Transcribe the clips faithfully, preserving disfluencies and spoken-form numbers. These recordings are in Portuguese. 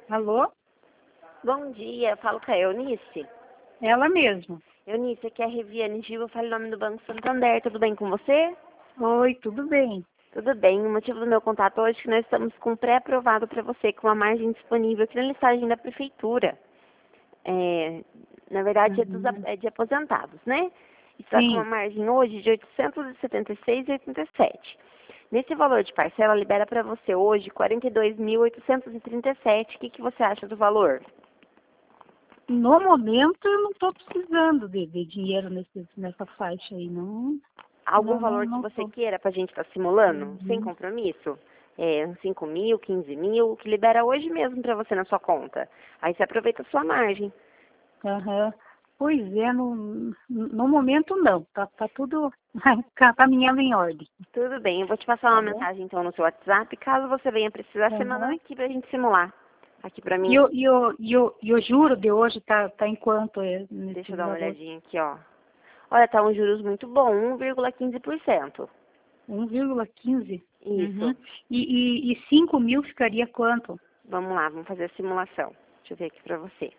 Alô? Bom dia, falo com a Eunice. Ela mesma. Eunice, aqui é a Reviane Gil, eu falo em nome do Banco Santander, tudo bem com você? Oi, tudo bem? Tudo bem, o motivo do meu contato hoje é que nós estamos com um pré-aprovado para você, com uma margem disponível aqui na listagem da Prefeitura. É, na verdade, é, dos, Uhum. é de aposentados, né? Está com uma Sim. margem hoje de oitocentos e setenta e seis reais e oitenta e sete centavos. Nesse valor de parcela, libera para você hoje quarenta e dois mil oitocentos e trinta e sete reais. O que, que você acha do valor? No momento eu não estou precisando de, de dinheiro nesse, nessa faixa aí, não. Algum Não, não, valor que não você tô. queira para a gente estar simulando, sem Uhum. compromisso? É, uns cinco mil, quinze mil, que libera hoje mesmo para você na sua conta. Aí você aproveita a sua margem. Aham. Pois é, no, no momento não. Tá, tá tudo caminhando em ordem. Tudo bem, eu vou te passar Tá uma bom? mensagem então no seu WhatsApp, caso você venha precisar, você manda Aham. aqui pra gente simular. Aqui pra E mim, o, e, o, e, o, e o juro de hoje tá, tá em quanto é deixa nesse eu dar uma valor? olhadinha aqui, ó. Olha, tá um juros muito bom, um vírgula quinze por cento. um vírgula quinze? Isso. Uhum. E, e, e cinco mil ficaria quanto? Vamos lá, vamos fazer a simulação. Deixa eu ver aqui pra você.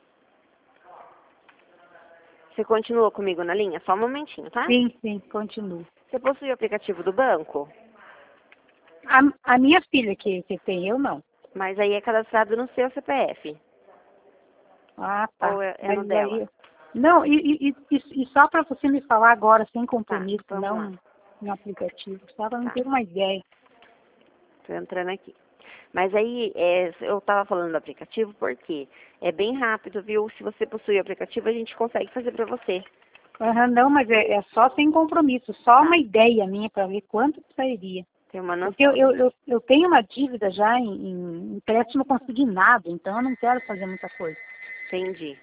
Você continua comigo na linha? Só um momentinho, tá? Sim, sim, continuo. Você possui o aplicativo do banco? A, a minha filha que, que tem, eu não. Mas aí é cadastrado no seu C P F. Ah, tá. Ou é, é no Mas dela? aí. Não, e, e, e, e só para você me falar agora, sem Tá, compromisso, vamos lá. não no aplicativo, só para me Tá, ter uma ideia. tô entrando aqui. Mas aí, é, eu tava falando do aplicativo porque é bem rápido, viu? Se você possui o aplicativo, a gente consegue fazer pra você. Aham, não, mas é, é só sem compromisso, só Tá, uma ideia minha para ver quanto que sairia. tem uma Porque eu, noção. eu, eu, eu tenho uma dívida já em, em empréstimo consignado, então eu não quero fazer muita coisa. Entendi.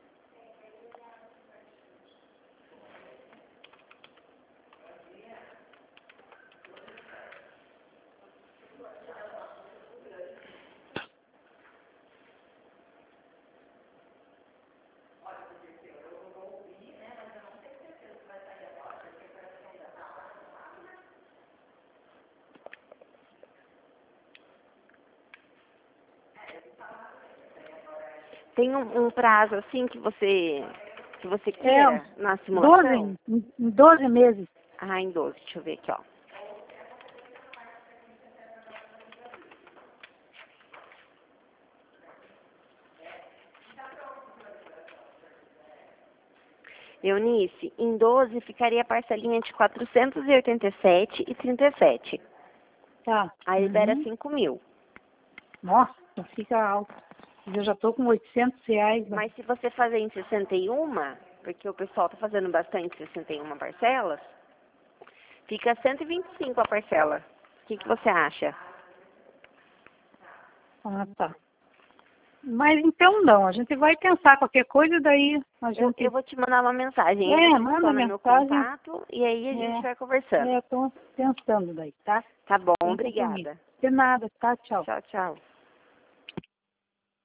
Tem um, um prazo assim que você que você É, queira na doze, simulação? em em doze meses. Ah, em doze, deixa eu ver aqui, ó. Eunice, em doze ficaria a parcelinha de quatrocentos e oitenta e sete reais e trinta e sete centavos. Tá. Aí libera Uhum. cinco mil. Nossa, fica alto. Eu já estou com oitocentos reais. Né? Mas se você fazer em sessenta e um, porque o pessoal tá fazendo bastante sessenta e uma parcelas, fica cento e vinte e cinco a parcela. O que, que você acha? Ah, tá. Mas então não, a gente vai pensar qualquer coisa, daí a Eu, eu gente. vou te mandar uma mensagem, aí É, você manda adiciona meu mensagem. contato e aí a gente vai É, conversando. é, estou pensando daí, tá? Tá bom, Sem compromisso. obrigada. De nada, tá? Tchau. Tchau, tchau.